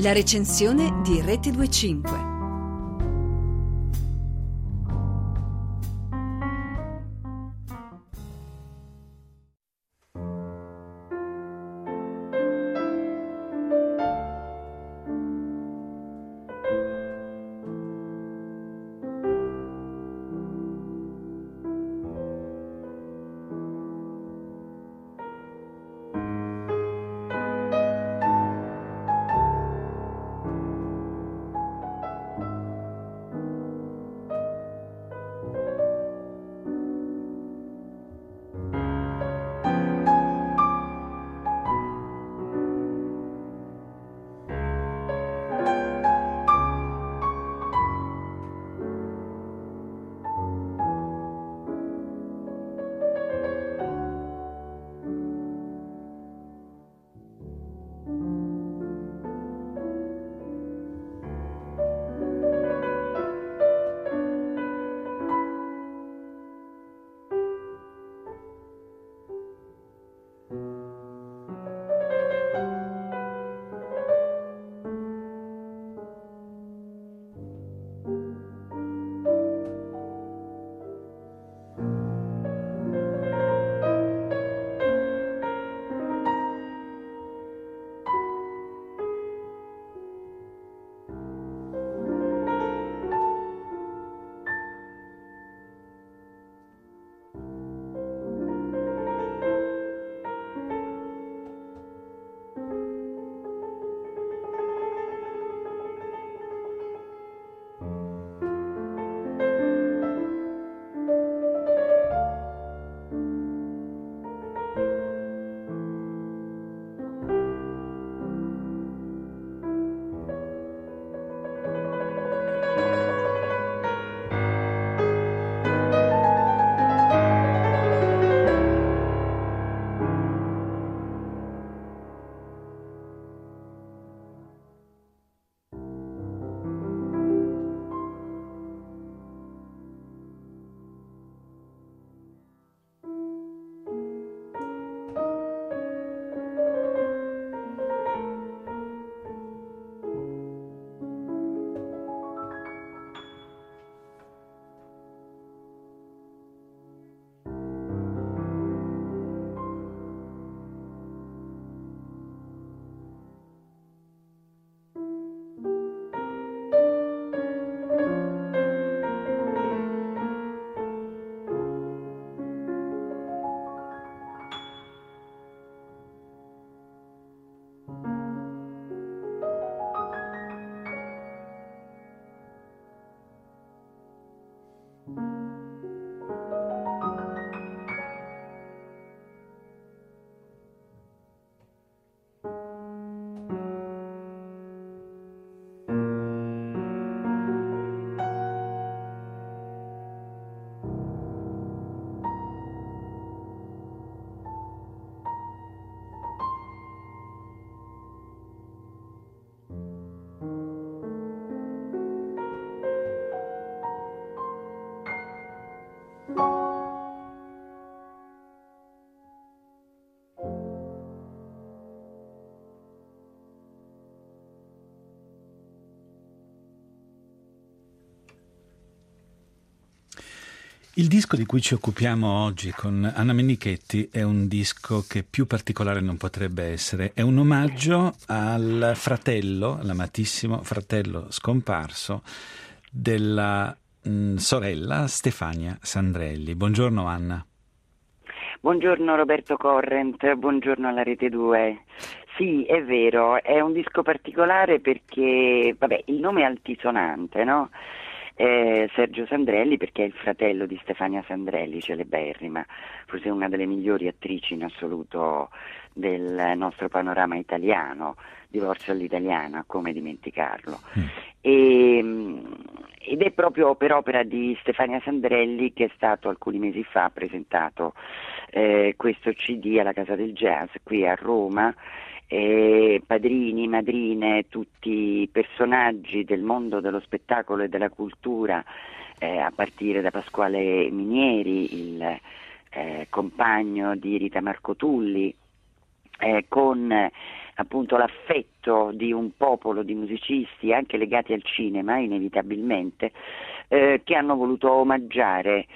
La recensione di Rete 25. Il disco di cui ci occupiamo oggi con Anna Menichetti è un disco che più particolare non potrebbe essere. È un omaggio al fratello, l'amatissimo fratello scomparso della sorella Stefania Sandrelli. Buongiorno Anna. Buongiorno Roberto Corrent, buongiorno alla Rete 2. Sì, è vero, è un disco particolare perché, il nome è altisonante, no? Sergio Sandrelli, perché è il fratello di Stefania Sandrelli, celeberrima, forse una delle migliori attrici in assoluto del nostro panorama italiano, Divorzio all'italiana, come dimenticarlo. Ed è proprio per opera di Stefania Sandrelli che è stato alcuni mesi fa presentato questo CD alla Casa del Jazz qui a Roma. Padrini, madrine, tutti personaggi del mondo dello spettacolo e della cultura, a partire da Pasquale Minieri, il compagno di Rita Marcotulli, con appunto l'affetto di un popolo di musicisti anche legati al cinema inevitabilmente, che hanno voluto omaggiare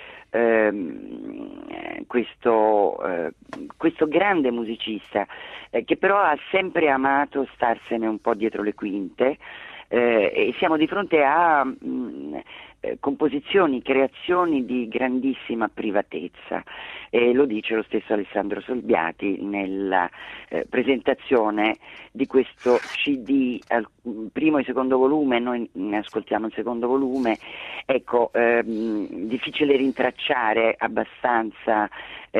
questo grande musicista, che però ha sempre amato starsene un po' dietro le quinte, e siamo di fronte a composizioni, creazioni di grandissima privatezza, e lo dice lo stesso Alessandro Solbiati nella presentazione di questo CD, primo e secondo volume. Noi ne ascoltiamo il secondo volume. Ecco, difficile rintracciare abbastanza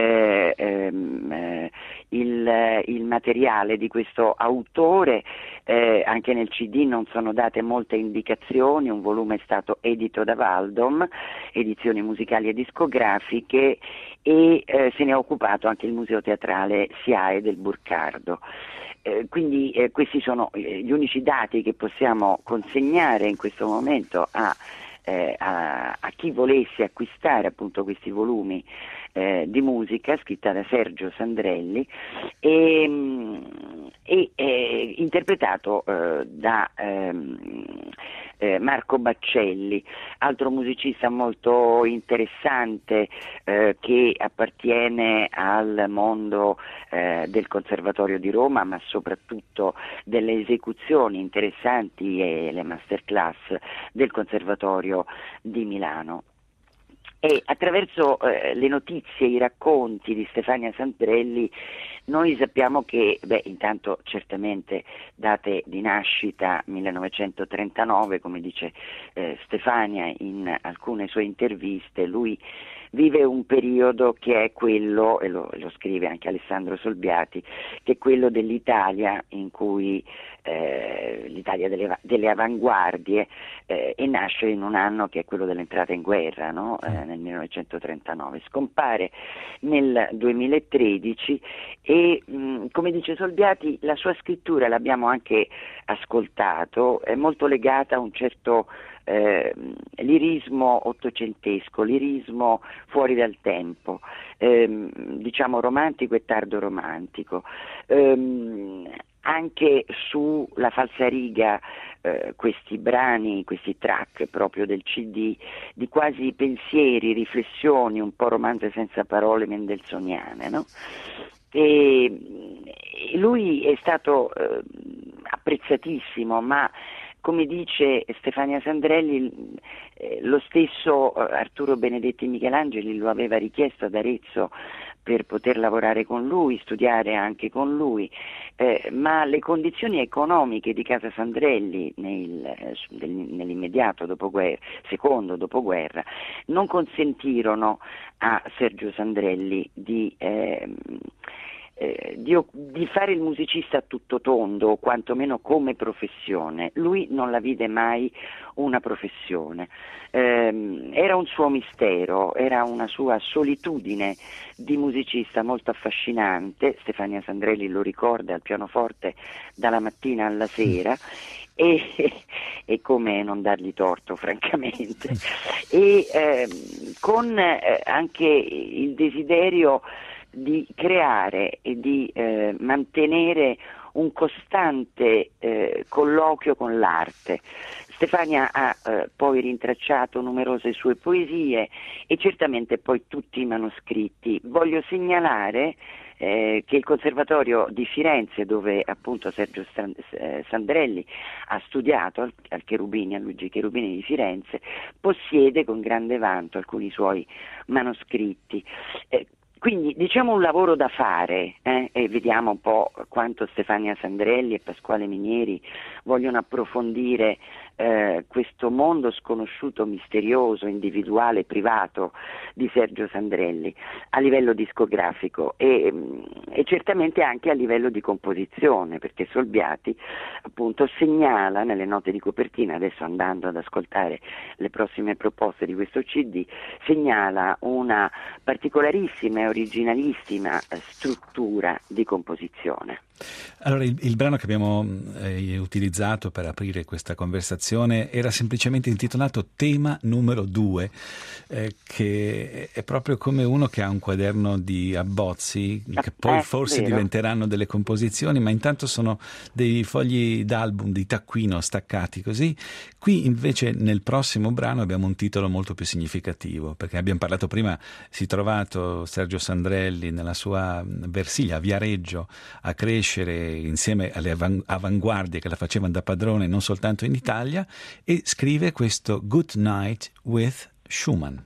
il materiale di questo autore, anche nel CD non sono date molte indicazioni. Un volume è stato edito da Valdom, edizioni musicali e discografiche, e se ne è occupato anche il Museo Teatrale SIAE del Burcardo. Quindi questi sono gli unici dati che possiamo consegnare in questo momento a chi volesse acquistare appunto questi volumi di musica scritta da Sergio Sandrelli e interpretato da Marco Baccelli, altro musicista molto interessante che appartiene al mondo del Conservatorio di Roma, ma soprattutto delle esecuzioni interessanti e le masterclass del Conservatorio di Milano. E attraverso le notizie, i racconti di Stefania Sandrelli noi sappiamo che, intanto certamente date di nascita 1939, come dice Stefania in alcune sue interviste, lui vive un periodo che è quello, e lo scrive anche Alessandro Solbiati, che è quello dell'Italia in cui l'Italia delle avanguardie, e nasce in un anno che è quello dell'entrata in guerra, no? Nel 1939. Scompare nel 2013 e come dice Solbiati, la sua scrittura, l'abbiamo anche ascoltato, è molto legata a un certo lirismo ottocentesco, lirismo fuori dal tempo, diciamo romantico e tardo romantico. Anche sulla falsariga questi brani, questi track proprio del CD, di quasi pensieri, riflessioni, un po' romanze senza parole mendelssohniane, no? E lui è stato apprezzatissimo, ma come dice Stefania Sandrelli, lo stesso Arturo Benedetti Michelangeli lo aveva richiesto ad Arezzo per poter lavorare con lui, studiare anche con lui, ma le condizioni economiche di Casa Sandrelli nell'immediato dopoguerra, secondo dopoguerra, non consentirono a Sergio Sandrelli di fare il musicista a tutto tondo, o quantomeno come professione. Lui non la vide mai una professione, era un suo mistero, era una sua solitudine di musicista molto affascinante. Stefania Sandrelli lo ricorda al pianoforte dalla mattina alla sera, e come non dargli torto, francamente, e con anche il desiderio di creare e di mantenere un costante colloquio con l'arte. Stefania ha poi rintracciato numerose sue poesie e certamente poi tutti i manoscritti. Voglio segnalare che il Conservatorio di Firenze, dove appunto Sergio Sandrelli ha studiato al Luigi Cherubini di Firenze, possiede con grande vanto alcuni suoi manoscritti. Quindi diciamo un lavoro da fare, e vediamo un po' quanto Stefania Sandrelli e Pasquale Minieri vogliono approfondire questo mondo sconosciuto, misterioso, individuale, privato di Sergio Sandrelli a livello discografico e certamente anche a livello di composizione, perché Solbiati appunto segnala nelle note di copertina, adesso andando ad ascoltare le prossime proposte di questo CD, segnala una particolarissima e originalissima struttura di composizione. Allora, il brano che abbiamo utilizzato per aprire questa conversazione era semplicemente intitolato Tema numero 2, che è proprio come uno che ha un quaderno di abbozzi, che poi forse vero. diventeranno delle composizioni, ma intanto sono dei fogli d'album, di taccuino staccati così. Qui invece nel prossimo brano abbiamo un titolo molto più significativo, perché abbiamo parlato prima, si è trovato Sergio Sandrelli nella sua Versilia a Viareggio a crescere insieme alle avanguardie che la facevano da padrone non soltanto in Italia, e scrive questo Good Night with Schumann.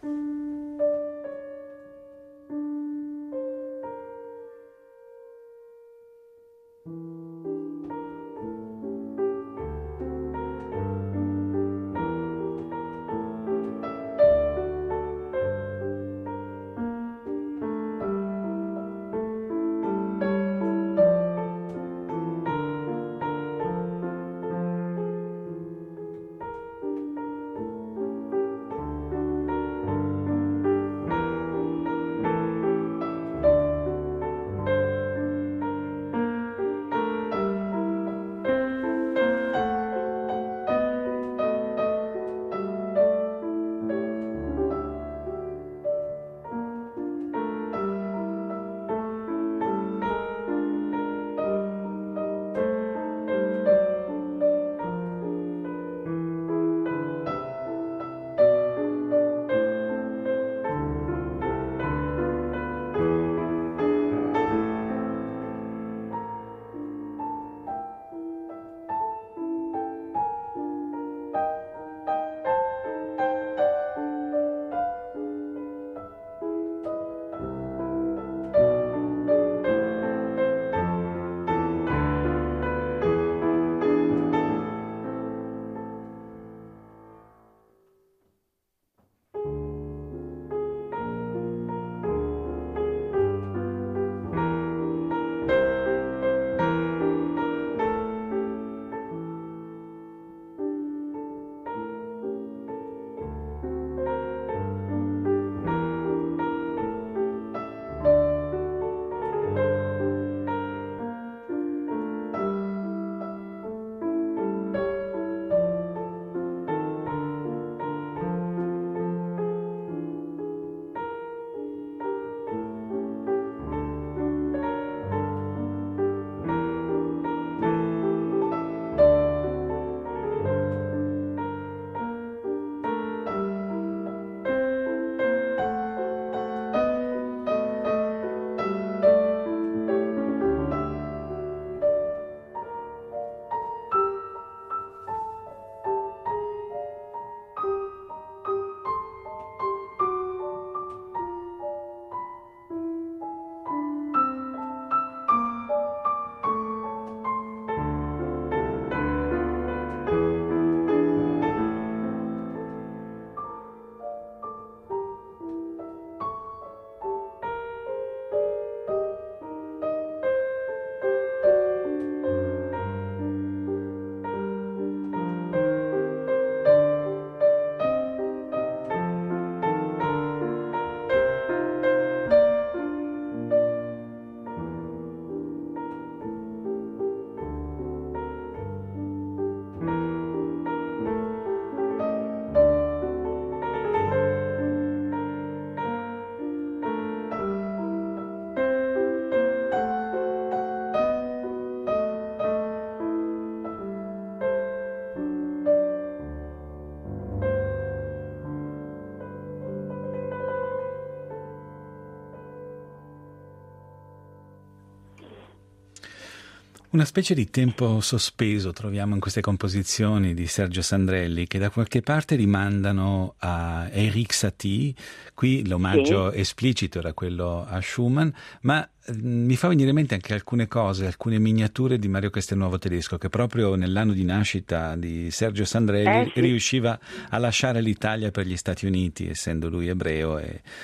Una specie di tempo sospeso troviamo in queste composizioni di Sergio Sandrelli, che da qualche parte rimandano a Erik Satie. Qui l'omaggio esplicito era quello a Schumann, ma mi fa venire in mente anche alcune cose, alcune miniature di Mario Castelnuovo Tedesco, che proprio nell'anno di nascita di Sergio Sandrelli riusciva a lasciare l'Italia per gli Stati Uniti, essendo lui ebreo.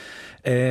È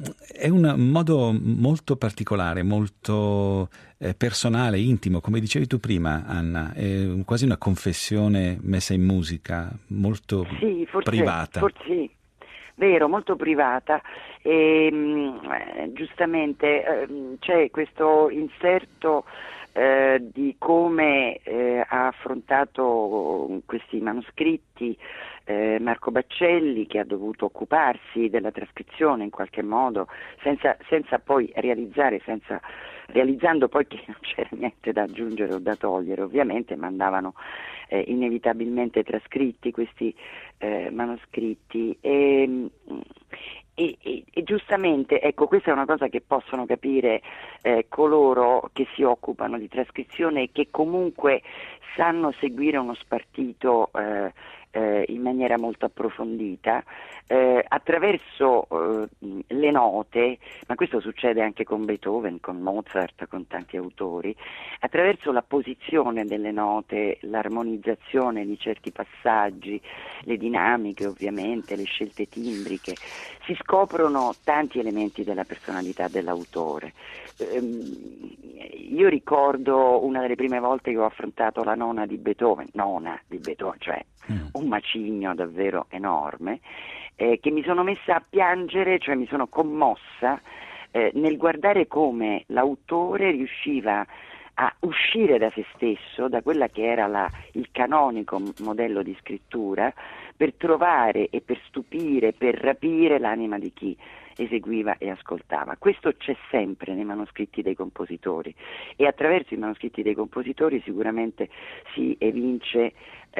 un modo molto particolare, molto personale, intimo, come dicevi tu prima, Anna, è quasi una confessione messa in musica, molto privata. vero, molto privata, e giustamente c'è questo inserto di come ha affrontato questi manoscritti Marco Baccelli, che ha dovuto occuparsi della trascrizione in qualche modo, senza poi realizzando poi che non c'era niente da aggiungere o da togliere, ovviamente mandavano inevitabilmente trascritti questi manoscritti e giustamente, ecco, questa è una cosa che possono capire coloro che si occupano di trascrizione e che comunque sanno seguire uno spartito in maniera molto approfondita attraverso le note, ma questo succede anche con Beethoven, con Mozart, con tanti autori, attraverso la posizione delle note, l'armonizzazione di certi passaggi, le dinamiche ovviamente, le scelte timbriche, si scoprono tanti elementi della personalità dell'autore. Io ricordo una delle prime volte che ho affrontato la nona di Beethoven, cioè un macigno davvero enorme, che mi sono messa a piangere, cioè mi sono commossa nel guardare come l'autore riusciva a uscire da se stesso, da quella che era il canonico modello di scrittura, per trovare e per stupire, per rapire l'anima di chi eseguiva e ascoltava. Questo c'è sempre nei manoscritti dei compositori e attraverso i manoscritti dei compositori sicuramente si evince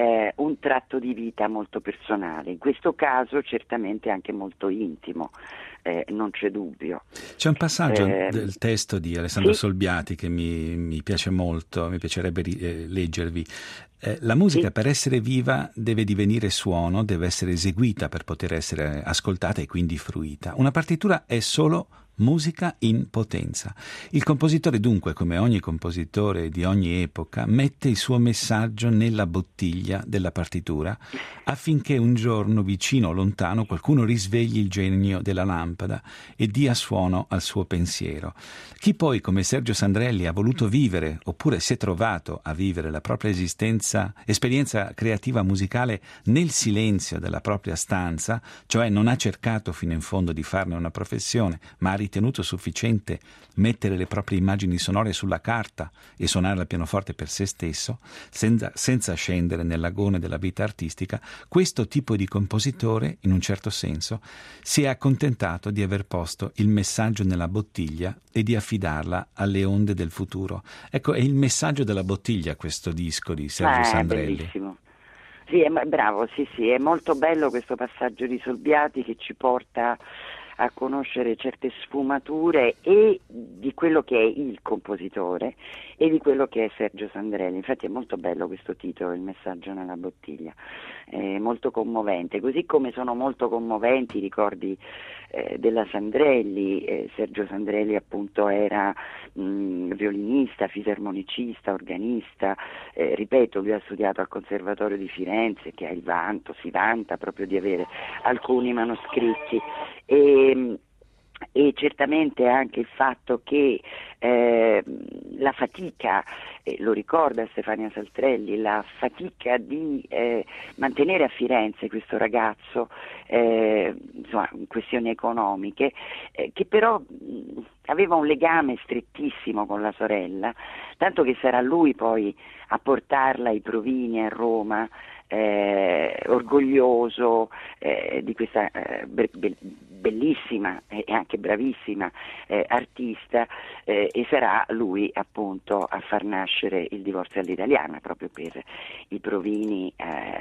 un tratto di vita molto personale, in questo caso certamente anche molto intimo, non c'è dubbio. C'è un passaggio del testo di Alessandro sì? Solbiati che mi piace molto, mi piacerebbe leggervi. La musica, per essere viva, deve divenire suono, deve essere eseguita per poter essere ascoltata e quindi fruita. Una partitura è solo musica in potenza. Il compositore dunque, come ogni compositore di ogni epoca, mette il suo messaggio nella bottiglia della partitura affinché un giorno, vicino o lontano, qualcuno risvegli il genio della lampada e dia suono al suo pensiero. Chi poi, come Sergio Sandrelli, ha voluto vivere, oppure si è trovato a vivere la propria esperienza creativa musicale nel silenzio della propria stanza, cioè non ha cercato fino in fondo di farne una professione, ma ha ritenuto sufficiente mettere le proprie immagini sonore sulla carta e suonare al pianoforte per se stesso, senza scendere nell'agone della vita artistica, questo tipo di compositore, in un certo senso, si è accontentato di aver posto il messaggio nella bottiglia e di affidarla alle onde del futuro. Ecco, è il messaggio della bottiglia questo disco di Sergio Sandrelli. Bellissimo. Sì, bravo, sì, è molto bello questo passaggio di Solbiati che ci porta a conoscere certe sfumature e di quello che è il compositore e di quello che è Sergio Sandrelli. Infatti è molto bello questo titolo, Il messaggio nella bottiglia, è molto commovente, così come sono molto commoventi i ricordi della Sandrelli. Sergio Sandrelli appunto era violinista, fisarmonicista, organista, ripeto, lui ha studiato al Conservatorio di Firenze, che si vanta proprio di avere alcuni manoscritti e certamente anche il fatto che la fatica, lo ricorda Stefania Saltrelli, la fatica di mantenere a Firenze questo ragazzo, insomma, in questioni economiche, che però aveva un legame strettissimo con la sorella, tanto che sarà lui poi a portarla ai provini a Roma, orgoglioso di questa bellissima e anche bravissima artista, e sarà lui appunto a far nascere il divorzio all'italiana proprio per i provini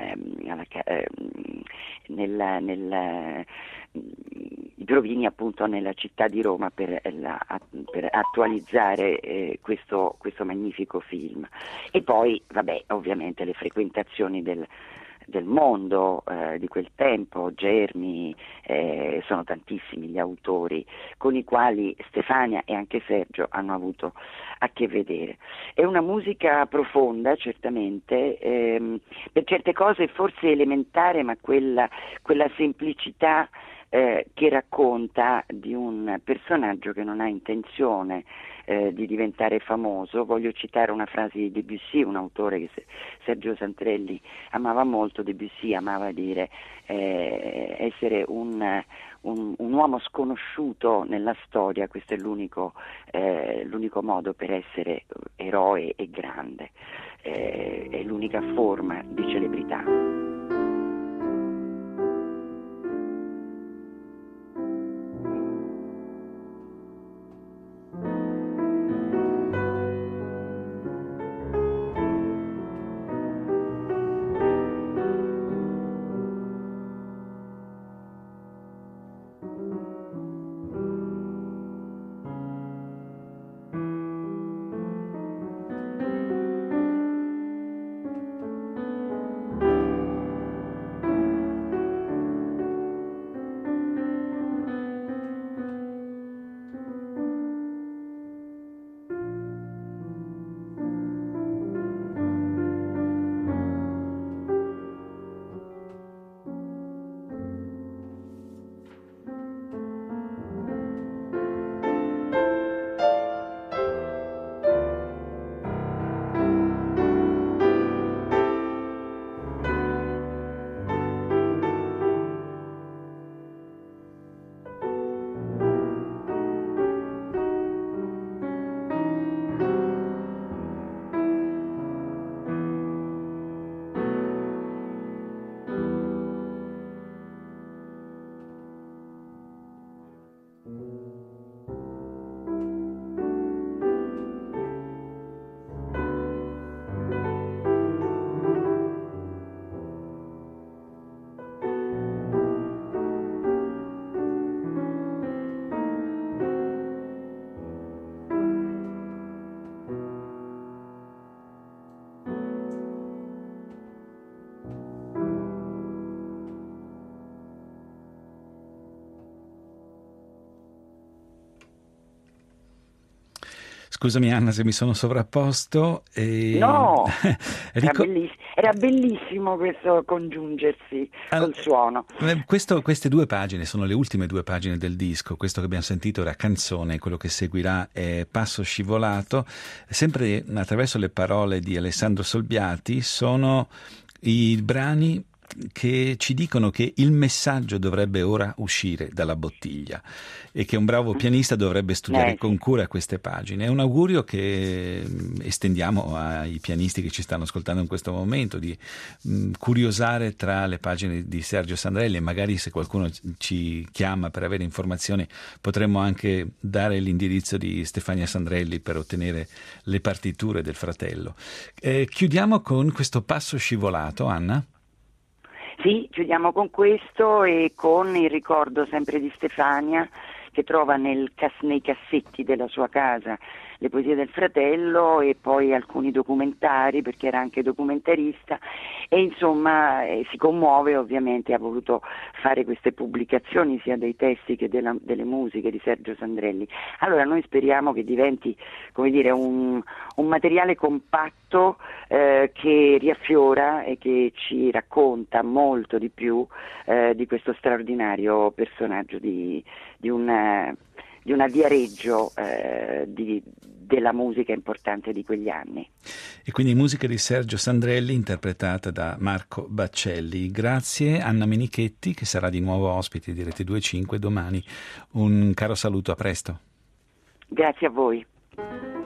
i provini appunto nella città di Roma per attualizzare questo magnifico film. E poi vabbè, ovviamente le frequentazioni del mondo di quel tempo, Germi, sono tantissimi gli autori con i quali Stefania e anche Sergio hanno avuto a che vedere. È una musica profonda certamente, per certe cose forse elementare, ma quella semplicità che racconta di un personaggio che non ha intenzione di diventare famoso. Voglio citare una frase di Debussy, un autore che Sergio Sandrelli amava molto. Debussy amava dire essere un uomo sconosciuto nella storia, questo è l'unico modo per essere eroe e grande, è l'unica forma di celebrità. Scusami Anna se mi sono sovrapposto. No, era bellissimo questo congiungersi col suono. Queste due pagine sono le ultime due pagine del disco. Questo che abbiamo sentito era Canzone, quello che seguirà è Passo scivolato. Sempre attraverso le parole di Alessandro Solbiati sono i brani che ci dicono che il messaggio dovrebbe ora uscire dalla bottiglia e che un bravo pianista dovrebbe studiare con cura queste pagine. È un augurio che estendiamo ai pianisti che ci stanno ascoltando in questo momento, di curiosare tra le pagine di Sergio Sandrelli, e magari se qualcuno ci chiama per avere informazioni potremmo anche dare l'indirizzo di Stefania Sandrelli per ottenere le partiture del fratello. Chiudiamo con questo Passo scivolato, Anna. Sì, chiudiamo con questo e con il ricordo sempre di Stefania, che trova nei cassetti della sua casa le poesie del fratello e poi alcuni documentari, perché era anche documentarista, e insomma si commuove ovviamente, ha voluto fare queste pubblicazioni sia dei testi che delle musiche di Sergio Sandrelli. Allora noi speriamo che diventi, come dire, un materiale compatto che riaffiora e che ci racconta molto di più di questo straordinario personaggio di una Viareggio della musica importante di quegli anni. E quindi musica di Sergio Sandrelli interpretata da Marco Baccelli. Grazie Anna Menichetti, che sarà di nuovo ospite di Rete 2.5 domani. Un caro saluto, a presto. Grazie a voi.